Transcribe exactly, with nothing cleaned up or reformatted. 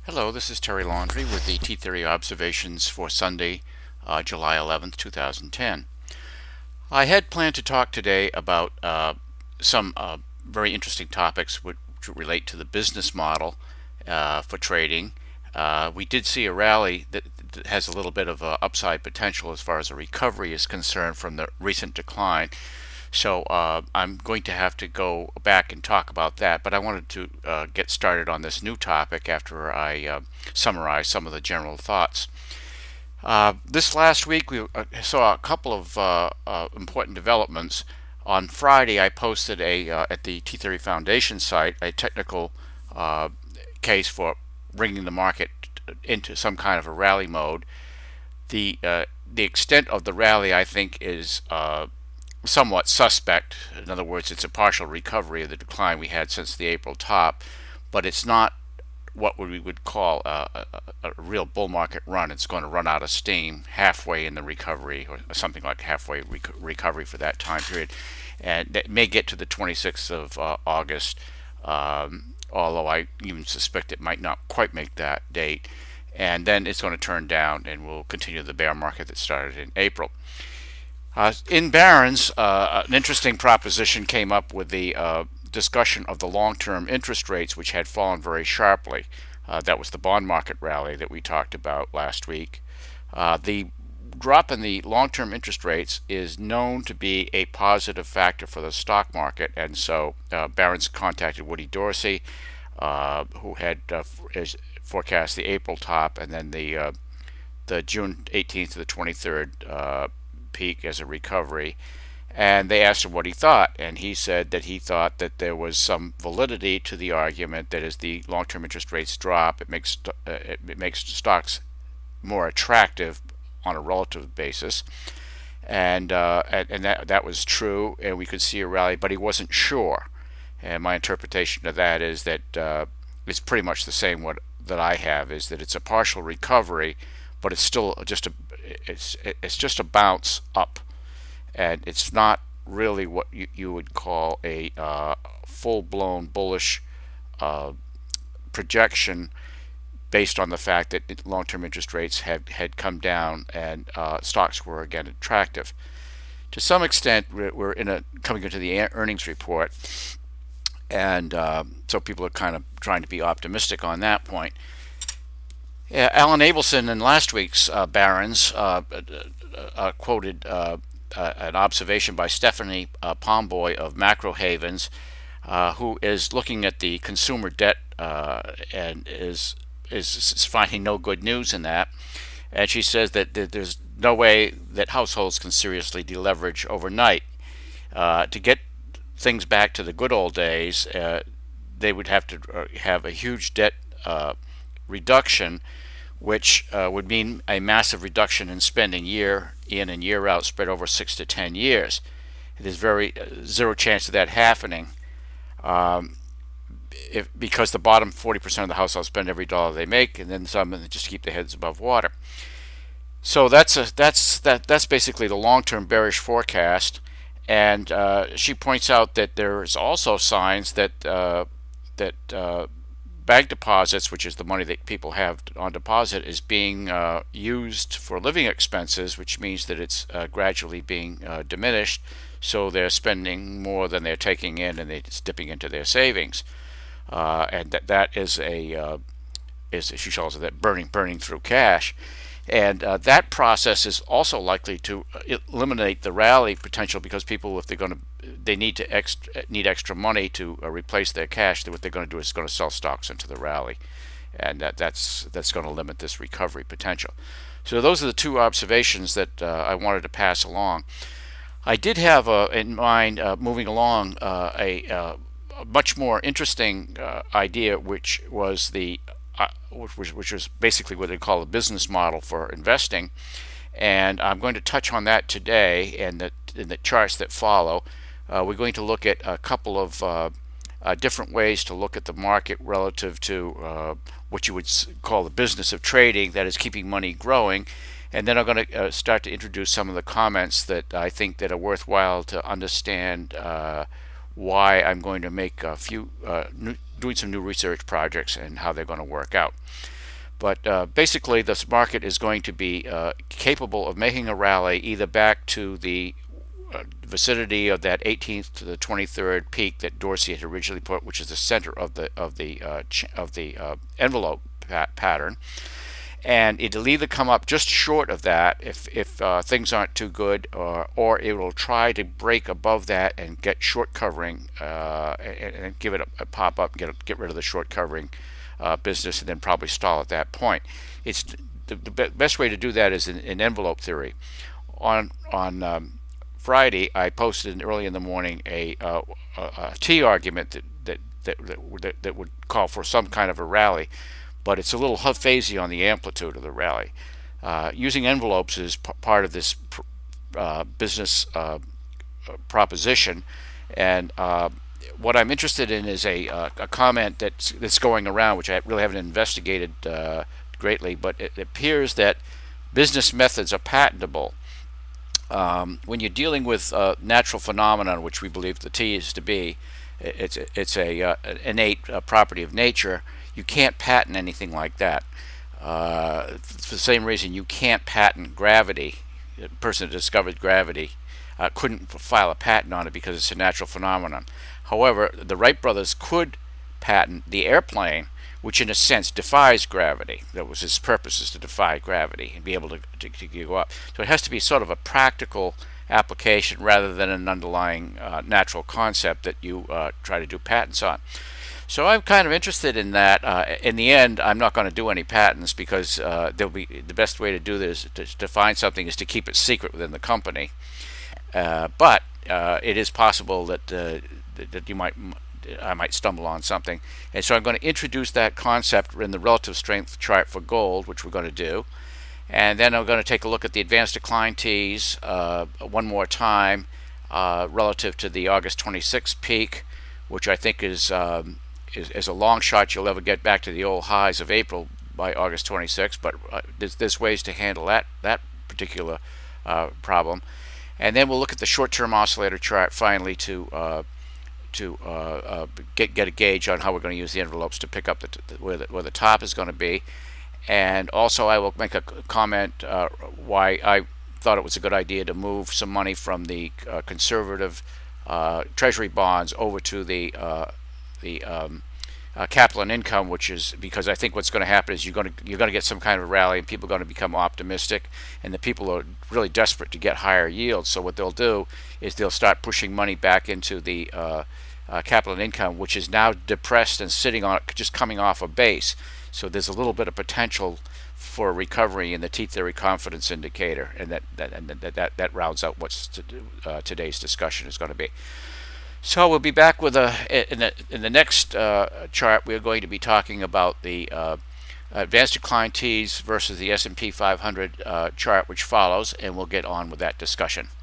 Hello, this is Terry Laundry with the T-Theory Observations for Sunday, uh, July eleventh, two thousand ten. I had planned to talk today about uh, some uh, very interesting topics which relate to the business model uh, for trading. Uh, we did see a rally that, that has a little bit of uh, upside potential as far as a recovery is concerned from the recent decline. So uh, I'm going to have to go back and talk about that, but I wanted to uh, get started on this new topic after I uh, summarize some of the general thoughts. Uh, this last week we uh, saw a couple of uh, uh, important developments. On Friday, I posted a uh, at the T Theory Foundation site a technical uh, case for bringing the market into some kind of a rally mode. The uh, the extent of the rally, I think, is uh, somewhat suspect. In other words, it's a partial recovery of the decline we had since the April top, but it's not what we would call a, a, a real bull market run. It's going to run out of steam halfway in the recovery, or something like halfway rec- recovery for that time period, and that may get to the twenty-sixth of uh, August. Um, although I even suspect it might not quite make that date, and then it's going to turn down, and we'll continue the bear market that started in April. Uh, in Barron's, uh, an interesting proposition came up with the uh, discussion of the long-term interest rates, which had fallen very sharply. Uh, that was the bond market rally that we talked about last week. Uh, the drop in the long-term interest rates is known to be a positive factor for the stock market, and so uh, Barron's contacted Woody Dorsey, uh, who had uh, forecast the April top and then the uh, the June eighteenth to the twenty-third uh, peak as a recovery, and they asked him what he thought, and he said that he thought that there was some validity to the argument that as the long-term interest rates drop, it makes uh, it makes stocks more attractive on a relative basis, and uh, and that that was true, and we could see a rally, but he wasn't sure. And my interpretation of that is that uh, it's pretty much the same what that I have, is that it's a partial recovery, but it's still just a it's it's just a bounce up, and it's not really what you, you would call a uh, full-blown bullish uh, projection, based on the fact that long-term interest rates had had come down and uh, stocks were again attractive. To some extent, we're in a coming into the earnings report, and uh, so people are kind of trying to be optimistic on that point. Yeah, Alan Abelson in last week's uh, Barron's uh, uh, uh, quoted uh, uh, an observation by Stephanie uh, Pomboy of Macro Havens, uh, who is looking at the consumer debt uh, and is, is is finding no good news in that. And she says that there's no way that households can seriously deleverage overnight. Uh, to get things back to the good old days, uh, they would have to have a huge debt uh, reduction, which uh, would mean a massive reduction in spending year in and year out, spread over six to ten years. There's very uh, zero chance of that happening, um, if, because the bottom forty percent of the households spend every dollar they make, and then some, and just keep their heads above water. So that's a that's that that's basically the long-term bearish forecast, and uh, she points out that there's also signs that uh, that uh, bank deposits, which is the money that people have on deposit, is being uh, used for living expenses, which means that it's uh, gradually being uh, diminished. So they're spending more than they're taking in, and it's dipping into their savings, uh, and that that is a uh, is she calls it that burning burning through cash. And uh, that process is also likely to eliminate the rally potential, because people, if they're going to, they need to extra, need extra money to uh, replace their cash. What they're going to do is going to sell stocks into the rally, and that, that's that's going to limit this recovery potential. So those are the two observations that uh, I wanted to pass along. I did have uh, in mind uh, moving along uh, a, uh, a much more interesting uh, idea, which was the Uh, which, which is basically what they call a business model for investing, and I'm going to touch on that today and the, in the charts that follow. Uh, we're going to look at a couple of uh, uh, different ways to look at the market relative to uh, what you would call the business of trading, that is keeping money growing, and then I'm going to uh, start to introduce some of the comments that I think that are worthwhile to understand uh, why I'm going to make a few uh, new doing some new research projects and how they're going to work out. But uh, basically, this market is going to be uh, capable of making a rally either back to the uh, vicinity of that eighteenth to the twenty-third peak that Dorsey had originally put, which is the center of the of the uh, of the uh, envelope pat pattern, and it'll either come up just short of that if if uh, things aren't too good, or or it will try to break above that and get short covering uh, and, and give it a, a pop up, and get get rid of the short covering uh, business, and then probably stall at that point. It's the, the best way to do that is in, in envelope theory. On on um, Friday, I posted early in the morning a, uh, a, a T argument that that, that that that would call for some kind of a rally, but it's a little hazy on the amplitude of the rally. Uh, using envelopes is p- part of this pr- uh, business uh, proposition, and uh, what I'm interested in is a, uh, a comment that's, that's going around, which I really haven't investigated uh, greatly, but it appears that business methods are patentable. Um, when you're dealing with uh, natural phenomenon, which we believe the T is to be, it's it's a uh, innate uh, property of nature. You can't patent anything like that. Uh, for the same reason, you can't patent gravity. The person that discovered gravity uh, couldn't file a patent on it because it's a natural phenomenon. However, the Wright brothers could patent the airplane, which in a sense defies gravity. That was its purpose, is to defy gravity and be able to, to, to go up. So it has to be sort of a practical application rather than an underlying uh, natural concept that you uh, try to do patents on. So I'm kind of interested in that. Uh, in the end, I'm not going to do any patents because uh, there'll be the best way to do this to, to find something is to keep it secret within the company. Uh, but uh, it is possible that uh, that you might I might stumble on something, and so I'm going to introduce that concept in the relative strength chart for gold, which we're going to do. And then I'm going to take a look at the advanced decline T's uh, one more time uh, relative to the August twenty-sixth peak, which I think is, um, is is a long shot you'll ever get back to the old highs of April by August twenty-sixth. But uh, there's, there's ways to handle that that particular uh, problem. And then we'll look at the short-term oscillator chart finally to uh, to uh, uh, get get a gauge on how we're going to use the envelopes to pick up the, the, where the where the top is going to be. And also I will make a comment uh, why I thought it was a good idea to move some money from the uh, conservative uh, treasury bonds over to the uh, the um, uh, capital and income, which is because I think what's going to happen is you're going to you're going to get some kind of rally and people are going to become optimistic, and the people are really desperate to get higher yields. So what they'll do is they'll start pushing money back into the uh, uh, capital and income, which is now depressed and sitting on just coming off a base. So there's a little bit of potential for recovery in the T-theory confidence indicator, and that that and that that, that rounds out what to uh, today's discussion is going to be. So we'll be back with a in the in the next uh, chart. We're going to be talking about the uh, advanced decline T's versus the S and P five hundred uh, chart, which follows, and we'll get on with that discussion.